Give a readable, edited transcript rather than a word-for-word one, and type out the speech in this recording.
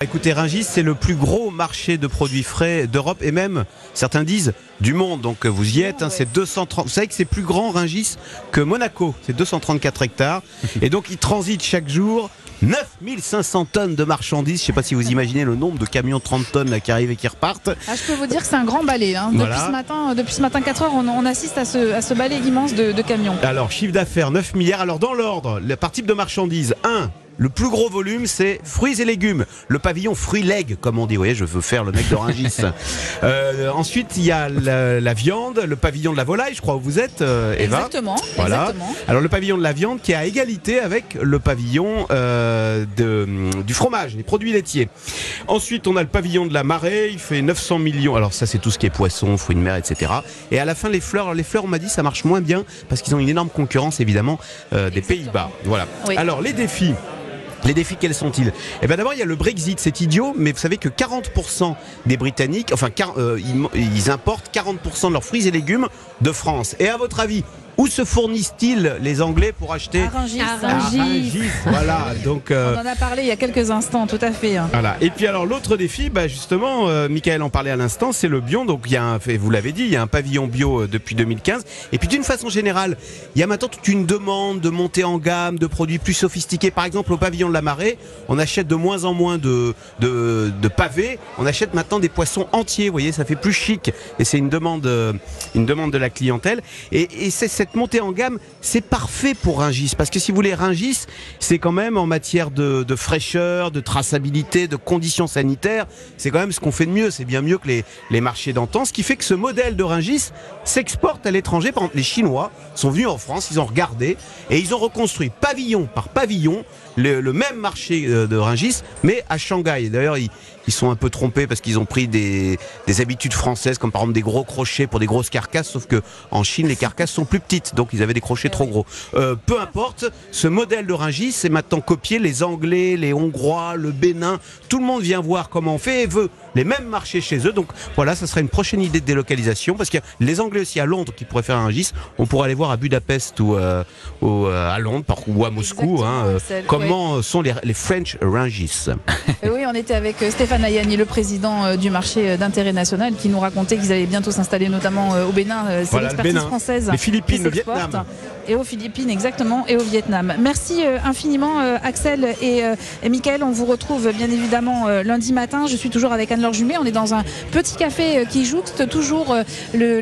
Écoutez, Rungis, c'est le plus gros marché de produits frais d'Europe et même, certains disent, du monde. Donc vous y êtes, c'est 230. Vous savez que c'est plus grand, Rungis, que Monaco. C'est 234 hectares. Et donc il transite chaque jour 9500 tonnes de marchandises. Je ne sais pas si vous imaginez le nombre de camions 30 tonnes là, qui arrivent et qui repartent. Ah, je peux vous dire que c'est un grand balai. Voilà. Depuis ce matin 4 heures, on assiste à ce balai immense de camions. Alors, chiffre d'affaires 9 milliards. Alors, dans l'ordre, par type de marchandises, 1. Le plus gros volume, c'est fruits et légumes. Le pavillon fruits-legs, comme on dit. Vous voyez, je veux faire le mec de Rungis. Ensuite, il y a la viande, le pavillon de la volaille, je crois où vous êtes, Eva. Exactement. Voilà. Exactement. Alors, le pavillon de la viande qui est à égalité avec le pavillon du fromage, les produits laitiers. Ensuite, on a le pavillon de la marée, il fait 900 millions. Alors, ça, c'est tout ce qui est poisson, fruits de mer, etc. Et à la fin, les fleurs. Alors, les fleurs, on m'a dit, ça marche moins bien parce qu'ils ont une énorme concurrence, évidemment, des Pays-Bas. Voilà. Oui. Alors, les défis. Les défis, quels sont-ils? Eh bien d'abord, il y a le Brexit, c'est idiot, mais vous savez que 40% des Britanniques, ils importent 40% de leurs fruits et légumes de France. Et à votre avis, où se fournissent-ils les Anglais pour acheter? À Rungis. Voilà, donc on en a parlé il y a quelques instants, tout à fait. Voilà. Et puis alors l'autre défi, justement, Michael en parlait à l'instant, c'est le bio. Donc il y a vous l'avez dit, il y a un pavillon bio depuis 2015. Et puis d'une façon générale, il y a maintenant toute une demande de montée en gamme, de produits plus sophistiqués. Par exemple, au pavillon de la marée, on achète de moins en moins de pavés. On achète maintenant des poissons entiers. Vous voyez, ça fait plus chic. Et c'est une demande de la clientèle. Et c'est cette montée en gamme, c'est parfait pour Rungis, parce que si vous voulez, Rungis, c'est quand même en matière de fraîcheur, de traçabilité, de conditions sanitaires, c'est quand même ce qu'on fait de mieux, c'est bien mieux que les marchés d'antan, ce qui fait que ce modèle de Rungis s'exporte à l'étranger. Par exemple, les Chinois sont venus en France, ils ont regardé et ils ont reconstruit pavillon par pavillon le même marché de Rungis, mais à Shanghai. D'ailleurs, ils sont un peu trompés parce qu'ils ont pris des habitudes françaises, comme par exemple des gros crochets pour des grosses carcasses, sauf que en Chine, les carcasses sont plus petites, donc ils avaient des crochets trop gros. Peu importe, ce modèle de Rungis, c'est maintenant copié. Les Anglais, les Hongrois, le Bénin, tout le monde vient voir comment on fait et veut les mêmes marchés chez eux. Donc voilà, ça serait une prochaine idée de délocalisation, parce qu'il y a les Anglais aussi à Londres qui pourraient faire un Rungis. On pourrait aller voir à Budapest ou à Londres ou à Moscou, comment sont les French Rungis. Oui, on était avec Stéphane Ayani, le président du marché d'intérêt national, qui nous racontait qu'ils allaient bientôt s'installer notamment au Bénin. C'est l'expertise française. Les Philippines, le Vietnam. Et aux Philippines, exactement, et au Vietnam. Merci infiniment, Axel et Michael. On vous retrouve bien évidemment lundi matin. Je suis toujours avec Anne-Laure Jumet. On est dans un petit café qui jouxte toujours le